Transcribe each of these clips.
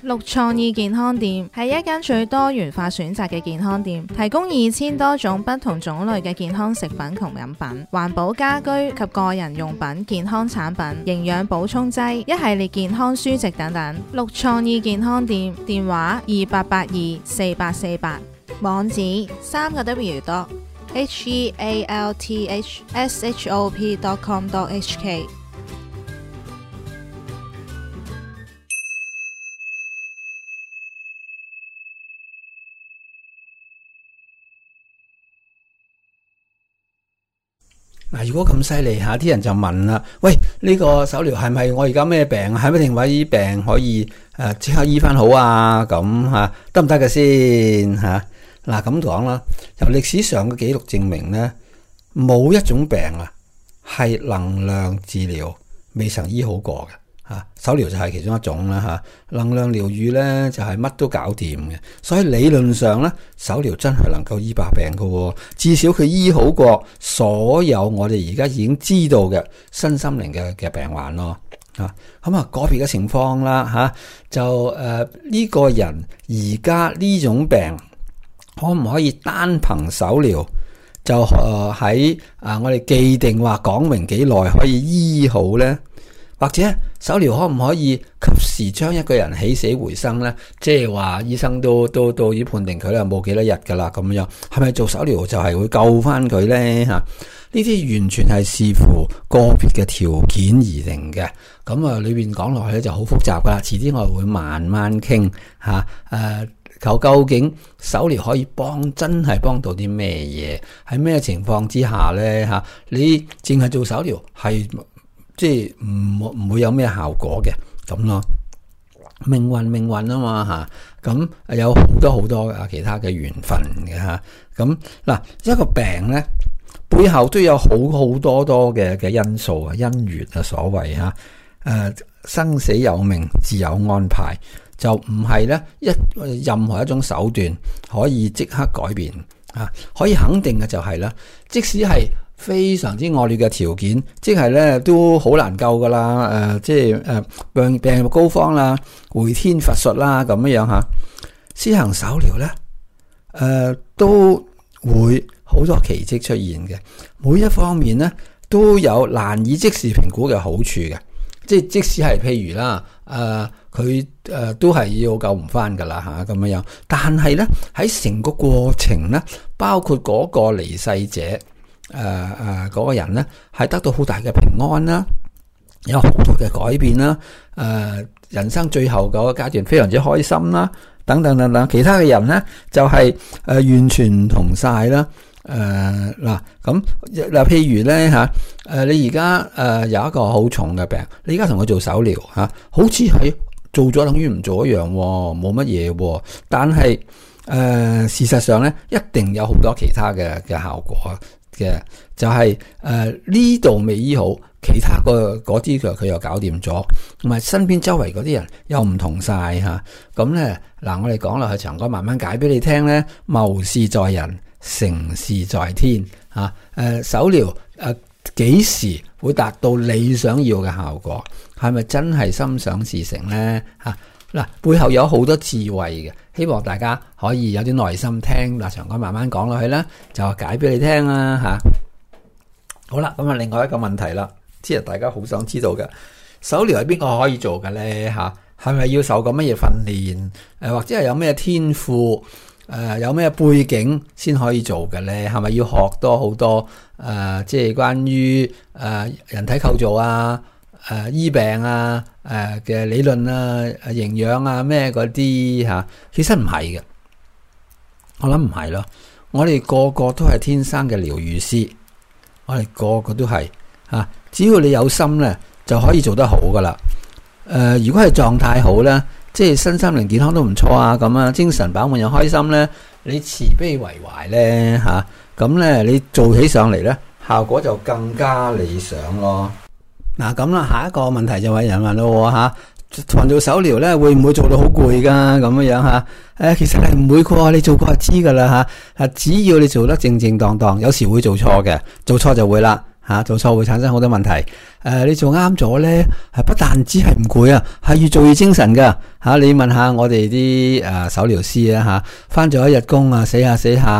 綠創意健康店係一間最多元化選擇嘅健康店，提供2000多種不同種類嘅健康食品同飲品、環保家居及個人用品、健康產品、營養補充劑、一系列健康書籍等等。綠創意健康店電話28824848，網址3個W.healthshop.com.hk。 嗱，如果咁犀利吓，啲人就問啦，喂，呢個手療係咪我而家咩病？係咪一定話呢啲病可以即刻醫翻好啊？咁吓得唔得嘅先吓？嗱，咁講啦，由歷史上嘅記錄證明咧，冇一種病啊係能量治療未曾醫好過嘅。手療就係其中一種啦吓，能量療愈咧就係乜都搞掂嘅，所以理論上咧手療真係能夠醫百病嘅，至少佢醫好過所有我哋而家已經知道嘅身心靈嘅病患咯。咁啊個別嘅情況啦吓，就呢個人而家呢種病可唔可以單憑手療就喺我哋既定話講明幾耐可以醫好咧？或者手療可唔可以及時將一個人起死回生咧？即係話醫生都已經判定佢咧冇幾多日噶啦，咁樣係咪做手療就係會救翻佢咧？吓，呢啲完全係視乎個別嘅條件而定嘅。咁裏邊講落去咧就好複雜噶啦，遲啲我會慢慢傾吓。究竟手療可以真係幫到啲咩嘢？喺咩情況之下咧？吓，你淨係做手療係即係唔會有咩效果嘅咁咯，命運啊嘛吓，咁有好多其他嘅緣分嘅吓，咁嗱一個病咧背後都有好多嘅因素啊，因緣啊所謂吓，生死有命自有安排，就唔係咧任何一種手段可以即刻改變啊，可以肯定嘅就係咧，即使係非常之惡劣嘅條件，即係咧都好難救噶啦，即係病入膏肓啦，回天乏術啦咁樣吓，施行手療咧，都會好多奇蹟出現嘅。每一方面咧都有難以即時評估嘅好處嘅，即使係譬如啦，佢都係要救唔翻噶啦吓咁樣，但係咧喺成個過程咧，包括嗰個離世者。嗰個人咧係得到好大嘅平安啦，有好多嘅改變啦，人生最後嗰個階段非常之開心啦，等等，其他嘅人咧就係完全唔同晒啦。咁譬如咧吓，你而家有一個好重嘅病，你而家同佢做手療吓，好似係做咗等於唔做一樣，冇乜嘢，但係事實上咧一定有好多其他嘅效果嘅，就係呢度未醫好，其他嗰啲佢又搞掂咗，同埋身邊周圍嗰啲人又唔同晒吓。咁咧嗱，我哋講落去長講，慢慢解俾你聽咧。謀事在人，成事在天吓。手療幾時會達到你想要嘅效果？係咪真係心想事成咧？吓嗱，背後有好多智慧嘅，希望大家可以有啲耐心聽。嗱，長講慢慢講落去啦，就解俾你聽啦吓。好啦，咁啊，另外一個問題啦，即係大家好想知道嘅，手療係邊個可以做嘅咧吓？係咪要受過乜嘢訓練？或者係有咩天賦？有咩背景先可以做嘅咧？係咪要學多好多即係關於人體構造啊？醫病啊，嘅理論啊，營養啊，咩嗰啲吓，其實唔係嘅，我諗唔係咯。我哋個個都係天生嘅療癒師，我哋個個都係吓，只要你有心咧，就可以做得好噶啦。如果係狀態好咧，即係身心靈健康都唔錯啊，咁啊，精神飽滿又開心咧，你慈悲為懷咧吓，咁咧你做起上嚟咧，效果就更加理想咯。嗱咁啦，下一個問題就係人問咯吓，同人做手療咧，會唔會做到好攰噶咁樣吓？其實係唔會嘅，你做過就知噶啦吓。只要你做得正正當當，有時會做錯嘅，做錯就會啦。 做錯會產生好多問題。你做啱咗咧，係不但止係唔攰啊，係越做越精神噶。你問下我哋啲手療師啊，翻咗一日工啊，死下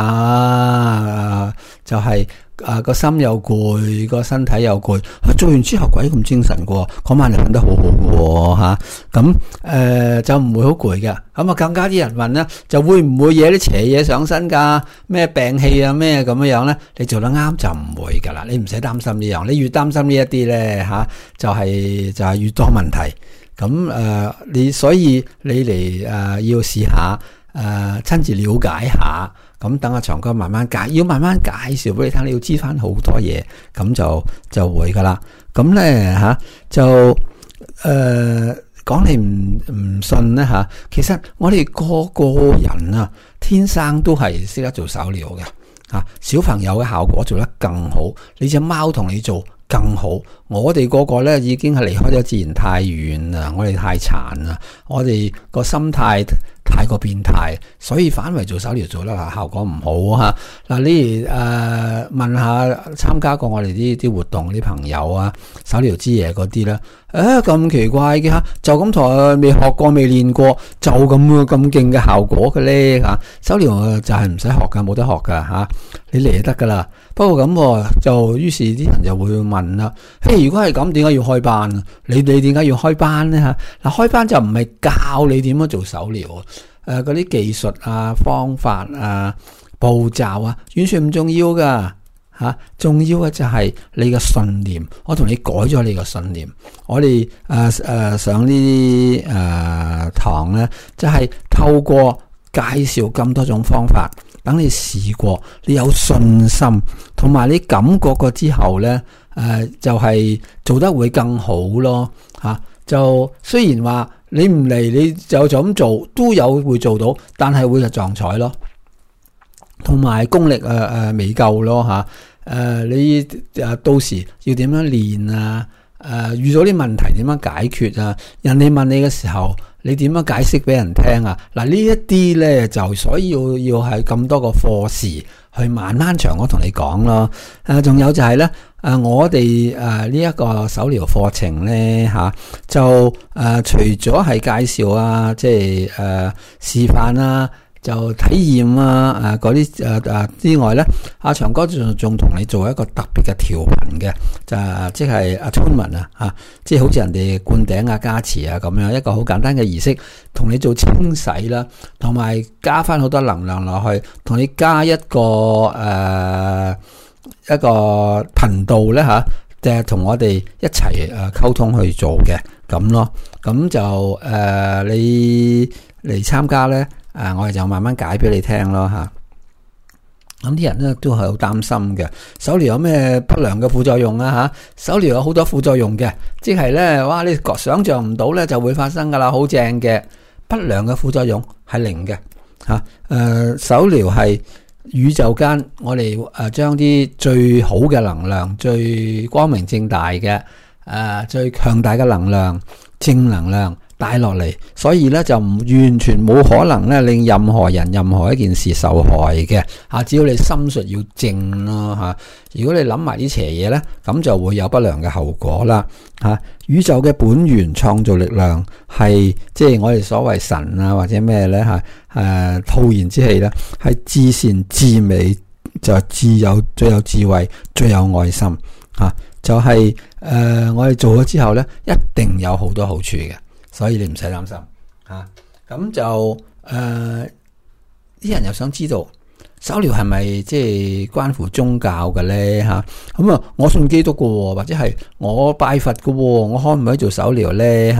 就係個心又攰，個身體又攰，做完之後鬼咁精神噶，嗰晚就瞓得好好噶咁就唔會好攰嘅。咁啊更加啲人問咧，就會唔會惹啲邪嘢上身噶？咩病氣啊咩咁樣咧？你做得啱就唔會噶啦，你唔使擔心呢樣。你越擔心呢一啲咧就係越多問題。咁所以你嚟要試下親自了解下。咁等阿長哥慢慢介紹俾你聽，你要知翻好多嘢，咁就會噶啦。咁咧就講你唔信咧其實我哋個人啊，天生都係識得做手療嘅小朋友嘅效果做得更好，你隻貓同你做更好。我哋個咧已經係離開咗自然太遠啦，我哋太殘啦，我哋個心態太過變態，所以反為做手療做得效果唔好嗱，你問下參加過我哋啲活動啲朋友手療之夜嗰啲啦，咁奇怪嘅就咁同未學過未練過就咁勁嘅效果嘅咧手療就係唔使學噶，冇得學噶你嚟就得噶啦。不過咁就於是啲人就會問啦，如果係咁，點解要開班？你點解要開班呢？開班就唔係教你點樣做手療嗰啲技術方法步驟完全唔重要噶重要嘅就係你嘅信念。我同你改咗你嘅信念。我哋上呢啲堂咧，就係透過介紹咁多種方法，等你試過，你有信心，同埋你感覺過之後咧，就係做得會更好咯就雖然話你唔嚟，你就咁做都有會做到，但係會係撞彩咯，同埋功力未夠咯你到時要點樣練遇到啲問題點樣解決人哋問你嘅時候，你點樣解釋俾人聽呢一啲咧就所以要係咁多個課時去慢慢長我同你講咯。仲有就係咧我哋呢一個手療課程咧就除咗係介紹即係示範就體驗嗰啲之外咧，阿長哥仲同你做一個特別嘅調頻嘅，就即係attunement即係好似人哋灌頂加持咁樣一個好簡單嘅儀式，同你做清洗啦，同埋加翻好多能量落去，同你加一個頻道咧就係同我哋一齊溝通去做嘅咁咯。咁就你嚟參加咧。我哋就慢慢解俾你聽咯咁啲人咧都係好擔心嘅，手療有咩不良嘅副作用手療有好多副作用嘅，即係咧哇你想象唔到咧就會發生噶啦，好正嘅。不良嘅副作用係零嘅手療係宇宙間我哋將啲最好嘅能量、最光明正大嘅最強大嘅能量、正能量帶落嚟，所以咧就完全冇可能咧令任何人任何一件事受害嘅只要你心術要正咯如果你諗埋啲邪嘢咧，咁就會有不良嘅後果啦宇宙嘅本源創造力量係即係我哋所謂神或者咩咧浩然之氣咧，係至善至美，就係最有智慧、最有愛心就係我哋做咗之後咧，一定有好多好處嘅。所以你唔使擔心咁就啲人又想知道手療係咪即係關乎宗教嘅咧咁我信基督嘅或者係我拜佛嘅我可唔可以做手療咧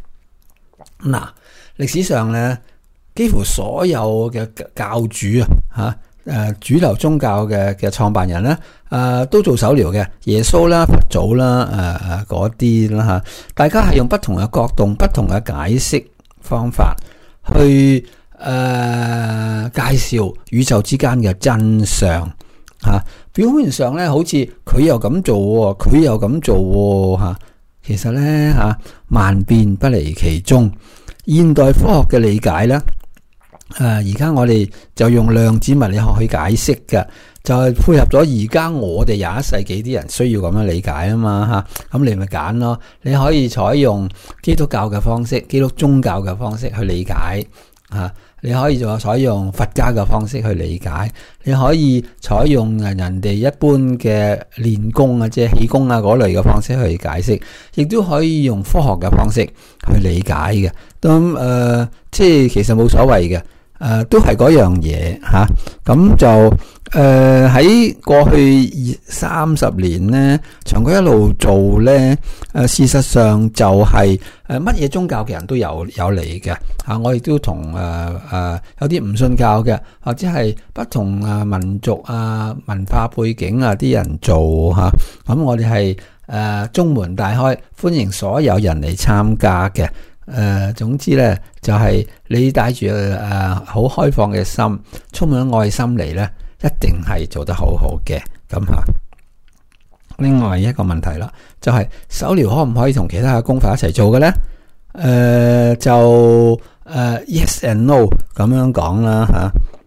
歷史上咧幾乎所有嘅教主主流宗教嘅創辦人咧都做手療嘅，耶穌啦、佛祖啦嗰啲啦大家係用不同嘅角度、不同嘅解釋方法去介紹宇宙之間嘅真相表面上咧好似佢又咁做佢又咁做其實咧萬變不離其宗。現代科學嘅理解咧而家我哋就用量子物理學去解釋嘅， 就係配合咗而家我哋21世紀啲人需要咁樣理解啊嘛嚇，咁你咪揀咯。你可以採用基督教嘅方式、基督宗教嘅方式去理解嚇，你可以採用佛家嘅方式去理解，你可以採用人哋一般嘅練功啊，即係氣功啊嗰類嘅方式去解釋，亦都可以用科學嘅方式去理解嘅。咁即係其實冇所謂嘅，都係嗰樣嘢嚇。咁就喺過去30年咧，長哥一路做咧，事實上就係乜嘢宗教嘅人都有嚟嘅嚇。我亦都同有啲唔信教嘅，或者係不同民族啊、文化背景啊啲人做嚇。咁我哋係中門大開，歡迎所有人嚟參加嘅。總之咧，就係你帶住好開放嘅心，充滿愛心嚟咧，一定係做得好好嘅。咁吓，另外一個問題啦，就係手療可唔可以同其他嘅功法一齊做嘅咧？就yes and no 咁樣講啦吓。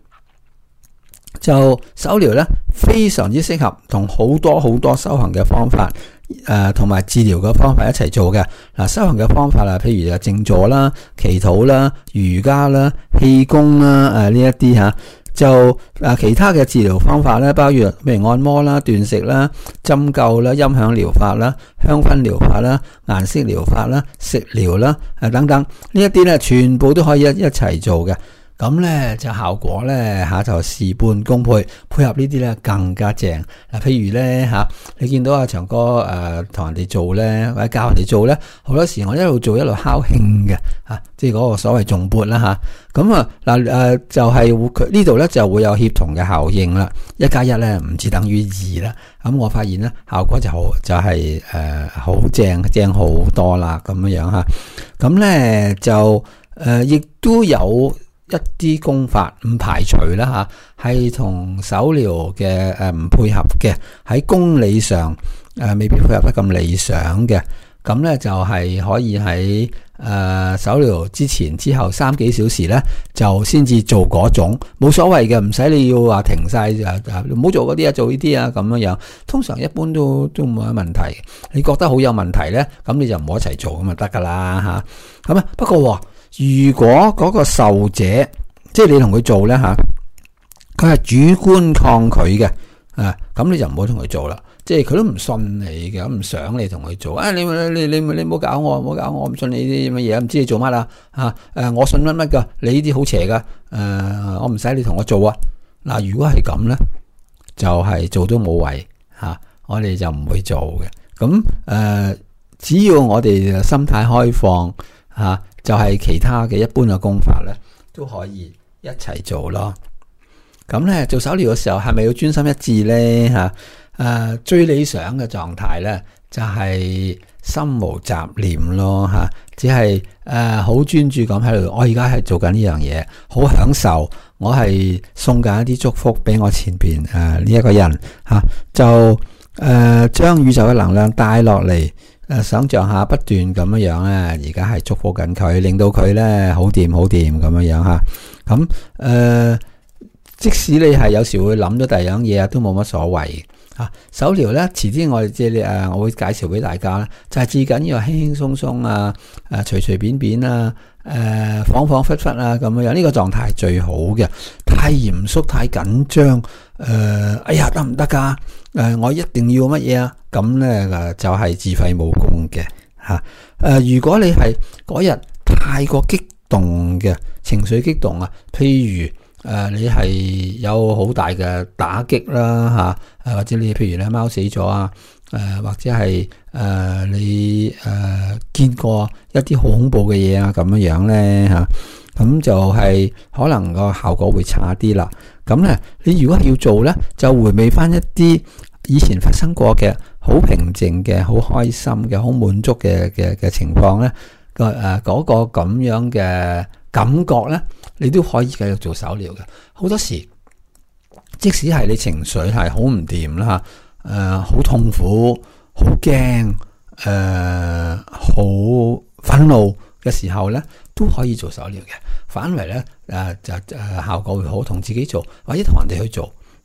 就手療咧，非常之適合同好多修行嘅方法，同埋治療嘅方法一齊做嘅。嗱，修行嘅方法啦，譬如靜坐啦、祈禱啦、瑜伽啦、氣功啦，呢一啲吓。就其他嘅治療方法咧，包括譬如按摩啦、斷食啦、針灸啦、音響療法啦、香薰療法啦、顏色療法啦、食療啦，等等，呢一啲咧，全部都可以一齊做嘅。咁咧就效果咧就事半功倍，配合呢啲咧更加正。嗱，譬如咧你見到阿長哥同人哋做咧，或者教人哋做咧，好多時我一路做一路敲磬嘅即係嗰個所謂頌缽啦吓。咁就係佢呢度咧就會有協同嘅效應啦。1加1咧唔止等於2啦。咁我發現咧效果就係好正好多啦咁樣吓。咁咧就亦都有一啲功法唔排除啦吓，係同手療嘅唔配合嘅，喺公理上未必配合得咁理想嘅。咁咧就係可以喺手療之前之後3幾小時咧就先至做嗰種，冇所謂嘅，唔使你要話停晒唔好做嗰啲啊，做呢啲啊咁樣。通常一般都冇乜問題。你覺得好有問題咧，咁你就唔好一齊做咁就得噶啦吓。咁不過如果嗰個受者，即係你同佢做咧佢係主觀抗拒嘅，咁你就唔好同佢做啦。即係佢都唔信你嘅，唔想你同佢做。你唔好搞我，我唔信你啲乜嘢，唔知你做乜啦我信乜噶，你呢啲好邪噶，我唔使你同我做啊。嗱，如果係咁咧，就係做都冇謂我哋就唔會做嘅。咁只要我哋心態開放就係其他嘅一般嘅功法咧，都可以一齊做咯。咁咧做手療嘅時候，係咪要專心一致咧？最理想嘅狀態咧，就係心無雜念咯只係好專注咁喺度。我而家係做緊呢樣嘢，好享受。我係送緊一啲祝福俾我前邊呢一個人就將宇宙嘅能量帶落嚟。想象下不斷咁樣樣咧，而家係祝福緊佢，令到佢咧好掂咁樣樣咁即使你係有時會諗到第二樣嘢都冇乜所謂手療咧，遲啲我哋我會介紹俾大家啦，就係至緊要輕輕鬆鬆隨隨便便恍恍惚惚咁樣樣，呢個狀態係最好嘅。太嚴肅太緊張哎呀得唔得噶？我一定要乜嘢咁咧就係自廢武功嘅如果你係嗰日太過激動嘅情緒激動譬如你係有好大嘅打擊啦或者你譬如咧貓死咗或者係你見過一啲好恐怖嘅嘢咁樣咧咁就係可能個效果會差啲啦。咁咧你如果係要做咧，就回味翻一啲以前發生過嘅好平靜嘅、好開心嘅、好滿足嘅情況咧，嗰個咁樣嘅感覺咧，你都可以繼續做手療嘅。好多時即使係你情緒係好唔掂啦好痛苦、好驚、好憤怒嘅時候咧，都可以做手療嘅。反為咧就效果會好，同自己做或者同人哋去做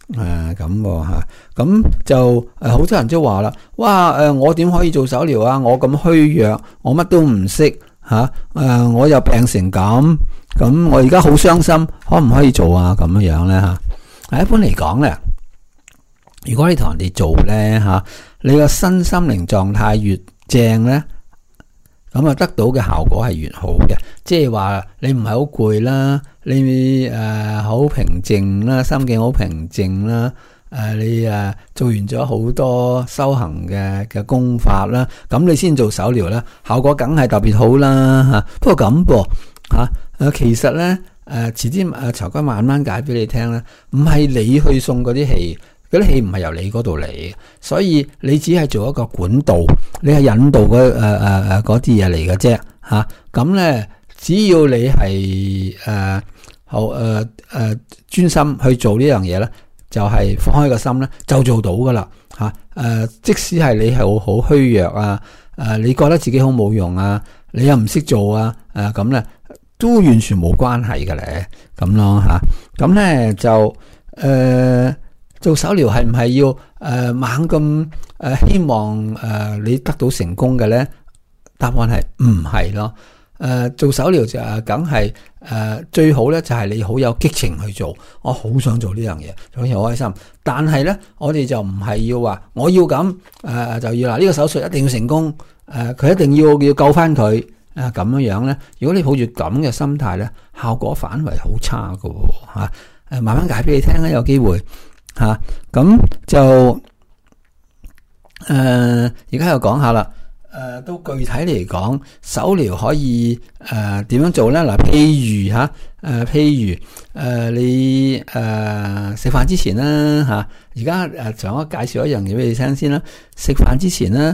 咁吓，咁就好多人都話啦，哇我點可以做手療啊？我咁虛弱，我乜都唔識吓，我又病成咁我而家好傷心，可唔可以做啊？咁樣咧吓，一般嚟講咧，如果你同人哋做咧吓，你個身心靈狀態越正咧，咁得到嘅效果係越好嘅。即係話你唔係好攰啦，你好平靜啦，心境好平靜啦，你做完咗好多修行嘅功法啦，咁你先做手療啦，效果梗係特別好啦吓。不過咁噃吓，其實咧遲啲曹哥慢慢解俾你聽啦，唔係你去送嗰啲氣。嗰啲氣唔係由你嗰度嚟，所以你只係做一個管道，你係引導嗰啲嘢嚟嘅啫吓。咁咧，只要你係專心去做呢樣嘢咧，就係放開個心咧，就做到噶啦吓。即使係你係好虛弱啊，你覺得自己好冇用啊，你又唔識做啊，咁咧都完全冇關係嘅咧，咁咯吓。咁咧就做手療係唔係要猛咁希望你得到成功嘅咧？答案係唔係咯。做手療就梗係最好咧，就係你好有激情去做，我好想做呢樣嘢，好似好開心。但係咧，我哋就唔係要話我要咁就要呢個手術一定要成功，佢一定要救翻佢咁樣咧。如果你抱住咁嘅心態咧，效果反為好差㗎吓。慢慢解俾你聽啦，有機會。咁就而家又講下啦。都具體嚟講，手療可以點樣做咧？嗱，譬如你食飯之前啦吓，而家想我介紹一樣嘢俾你聽先啦。食飯之前咧，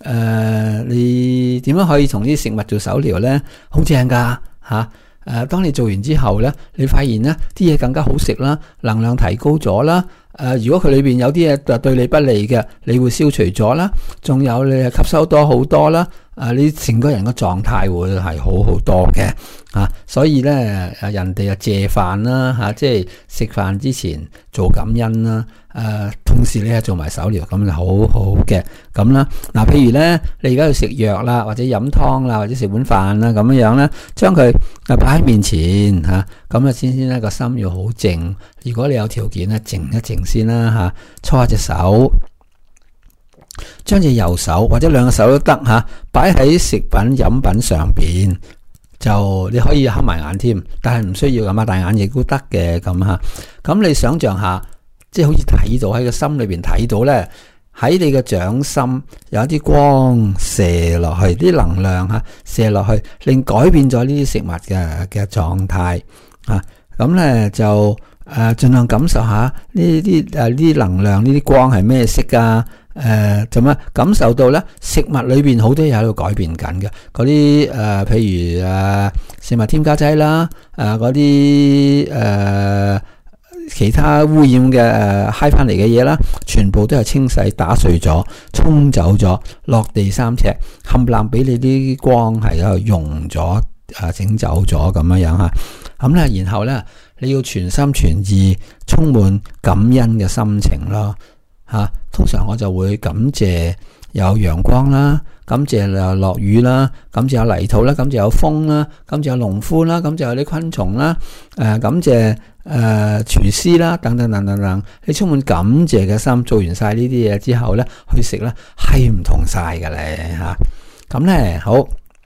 你點樣可以同啲食物做手療咧？好正噶吓。當你做完之後咧，你發現咧啲嘢更加好食啦，能量提高咗啦。如果佢裏邊有啲嘢對你不利嘅，你會消除咗啦。仲有你吸收多好多啦。你成個人嘅狀態會係好好多嘅。所以咧，人哋謝飯啦，即係食飯之前做感恩啦。同時你係做埋手療，咁就好好嘅咁啦。嗱，譬如咧，你而家要食藥啦，或者飲湯啦，或者食碗飯啦，咁樣咧，將佢擺喺面前吓，咁先咧個心要好靜。如果你有條件咧，靜一靜先啦吓，搓下隻手，將隻右手或者兩個手都得吓，擺喺食品飲品上邊。就你可以合埋眼添，但係唔需要咁大眼亦都得嘅咁吓。咁你想象下，即係好似睇到喺個心裏邊睇到咧，喺你嘅掌心有一啲光射落去，啲能量射落去，令改變咗呢啲食物嘅狀態啊。咁咧就盡量感受下呢啲能量，呢啲光係咩色啊？做乜感受到咧？食物裏邊好多嘢喺度改變緊嘅，嗰啲譬如食物添加劑啦，嗰啲其他污染嘅揩翻嚟嘅嘢啦，全部都係清洗、打碎咗、沖走咗，落地3尺，冚唪唥俾你啲光係喺度溶咗、整走咗咁樣吓。咁咧，然後咧，你要全心全意、充滿感恩嘅心情咯。通常我就會感謝有陽光啦，感謝落雨啦，感謝有泥土啦，感謝有風啦，感謝有農夫啦，感謝有啲昆蟲啦，感謝廚師啦，等等等等等，你充滿感謝嘅心，做完晒呢啲嘢之後咧，去食咧係唔同晒嘅咧吓。咁咧好，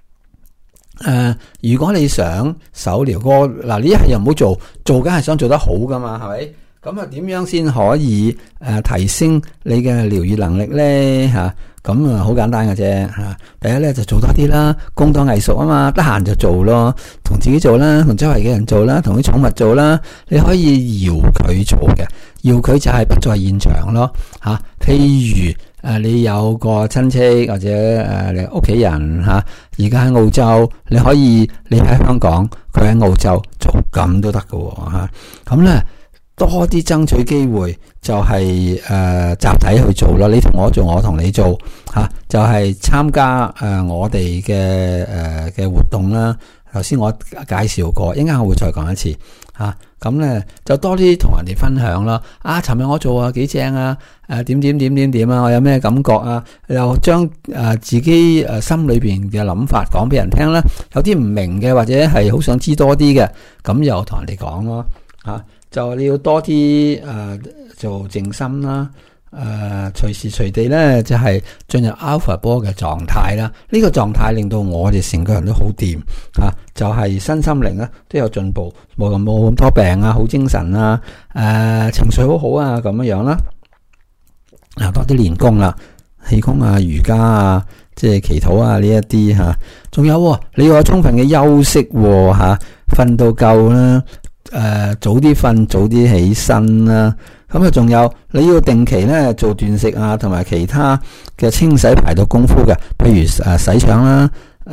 如果你想手療嗱呢一係又唔好做梗係想做得好噶嘛，係咪？咁點樣先可以提升你嘅療癒能力咧吓？咁好簡單嘅啫吓。第一咧就做多啲啦，工當藝術啊嘛，得閒就做咯，同自己做啦，同周圍嘅人做啦，同啲寵物做啦。你可以搖佢做嘅，搖佢就係不在現場咯吓。譬如你有個親戚或者你屋企人吓，而家喺澳洲，你可以你喺香港，佢喺澳洲做，咁都得㗎吓。咁咧。 多啲爭取機會，就係集體去做咯。你同我做，我同你做嚇，就係參加我哋嘅活動啦。頭先我介紹過，陣間我會再講一次嚇。咁咧就多啲同人哋分享啦。尋日我做啊幾正啊，點啊，我有咩感覺啊？又將自己心裏邊嘅諗法講俾人聽啦。有啲唔明嘅或者係好想知多啲嘅，咁又同人哋講咯嚇。就你要多啲做靜心啦，隨時隨地咧就係進入 alpha 波嘅狀態啦。呢個狀態令到我哋成個人都好掂嚇，就係身心靈咧都有進步，冇咁多病啊，好精神啊，情緒好好啊咁樣啦。多啲練功啦，氣功啊、瑜伽啊、即係祈禱啊呢一啲嚇，仲有你要有充分嘅休息嚇，瞓到夠啦。早啲瞓，早啲起身啦。咁仲有你要定期咧做斷食啊，同埋其他嘅清洗排毒功夫嘅，譬如洗腸啦，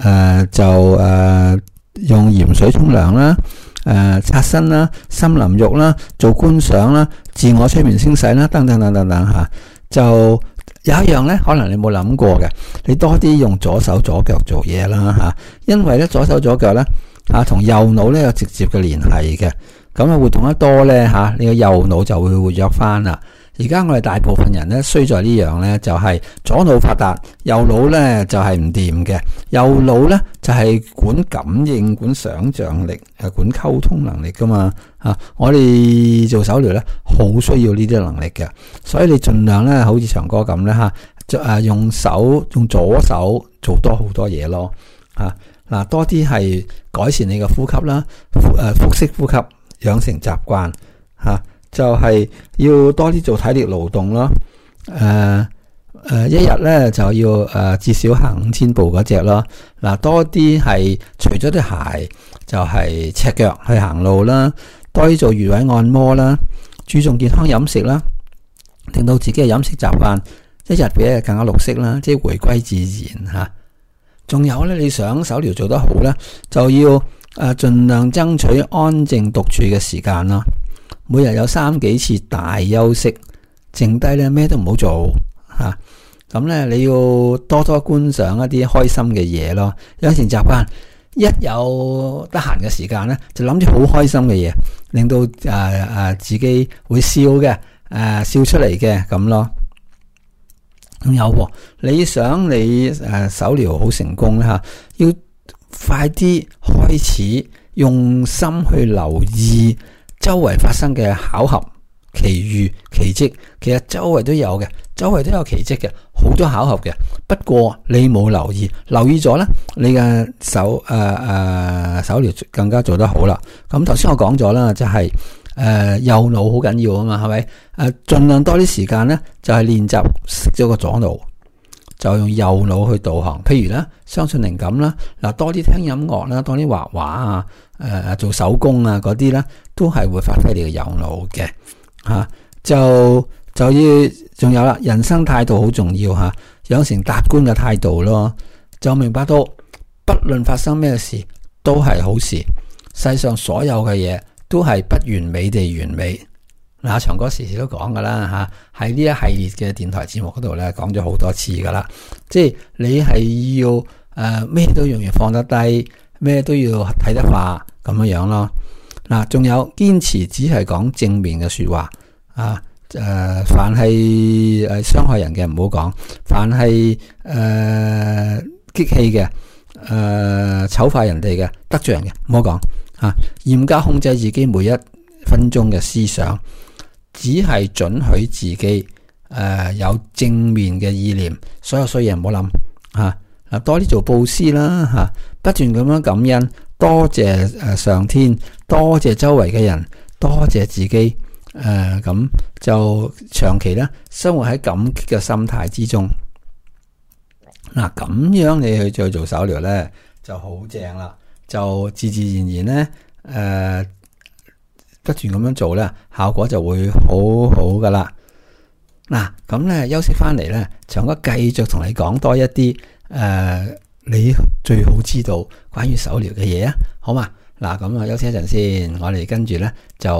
用鹽水沖涼啦，擦身啦，森林浴啦，做觀想啦，自我催眠清洗啦，等等吓。就有一樣咧，可能你冇諗過嘅，你多啲用左手左腳做嘢啦吓，因為咧左手左腳咧。同右腦咧有直接嘅聯繫嘅，咁活動得多咧你個右腦就會活躍翻啦。而家我哋大部分人咧衰在呢樣咧，就係左腦發達，右腦咧就係唔掂嘅。右腦咧就係管感應、管想像力、管溝通能力噶嘛。我哋做手療咧，好需要呢啲能力嘅，所以你盡量咧，好似長哥咁咧用左手做多好多嘢咯。多啲係改善你嘅呼吸啦，腹式呼吸養成習慣就係要多啲做體力勞動咯。一日咧就要至少行5000步嗰隻咯。多啲係除咗啲鞋，就係赤腳去行路啦。多啲做穴位按摩啦，注重健康飲食啦，令到自己嘅飲食習慣一日比一日更加綠色啦，即係回歸自然吓。仲有咧，你想手療做得好咧，就要盡量爭取安靜獨處嘅時間啦。每日有3幾次大休息，剩低咧咩都唔好做吓。咁咧你要多多觀賞一啲開心嘅嘢咯。養成習慣，一有得閒嘅時間咧，就諗住好開心嘅嘢，令到自己會笑嘅，笑出嚟嘅咁咯。咁有你想你手療好成功咧要快啲開始用心去留意周圍發生嘅巧合、奇遇、奇蹟。其實周圍都有嘅，周圍都有奇蹟嘅，好多巧合嘅。不過你冇留意咗咧，你嘅手療更加做得好啦。咁頭先我講咗啦，就係右腦好緊要啊嘛，係咪？盡量多啲時間咧，就係練習熄咗個左腦，就用右腦去導航。譬如咧，相信靈感啦，多啲聽音樂啦，多啲畫畫啊，做手工啊嗰啲咧，都係會發揮你嘅右腦嘅吓。就要仲有啦，人生態度好重要吓，養成達觀嘅態度咯。就明白到，不論發生咩事，都係好事。世上所有嘅嘢都係不完美地完美。長哥時時都講噶啦吓，喺呢一系列嘅電台節目嗰度咧講咗好多次噶啦，即係你係要咩都容易放得低，咩都要睇得化咁樣咯。仲有堅持只係講正面嘅說話凡係傷害人嘅唔好講，凡係激氣嘅醜化人哋嘅得罪人嘅唔好講嚴格控制自己每一分鐘嘅思想，只係准許自己有正面嘅意念，所有衰嘢唔好諗多啲做布施啦不斷咁樣感恩，多謝上天，多謝周圍嘅人，多謝自己咁就長期咧生活喺感激嘅心態之中。咁樣你去再做手療咧就好正啦，就自自然然咧不斷咁樣做咧，效果就會好好噶啦。咁咧休息翻嚟咧，長哥繼續同你講多一啲你最好知道關於手療嘅嘢啊，好嘛？咁休息一陣先，我哋跟住咧就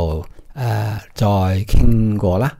再傾過啦。